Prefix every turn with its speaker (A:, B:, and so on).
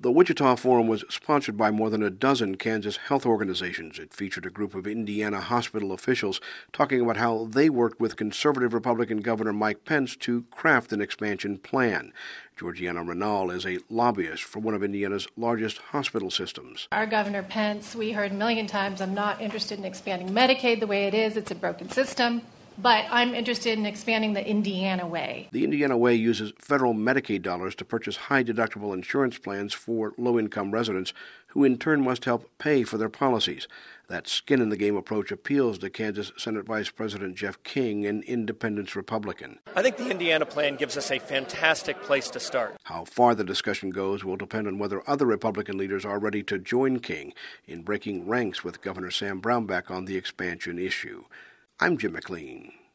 A: The Wichita Forum was sponsored by more than a dozen Kansas health organizations. It featured a group of Indiana hospital officials talking about how they worked with conservative Republican Governor Mike Pence to craft an expansion plan. Georgiana Renal is a lobbyist for one of Indiana's largest hospital systems.
B: Our Governor Pence, we heard a million times, I'm not interested in expanding Medicaid the way it is. It's a broken system. But I'm interested in expanding the Indiana way.
A: The Indiana way uses federal Medicaid dollars to purchase high-deductible insurance plans for low-income residents who in turn must help pay for their policies. That skin-in-the-game approach appeals to Kansas Senate Vice President Jeff King, an independent Republican.
C: I think the Indiana plan gives us a fantastic place to start.
A: How far the discussion goes will depend on whether other Republican leaders are ready to join King in breaking ranks with Governor Sam Brownback on the expansion issue. I'm Jim McLean.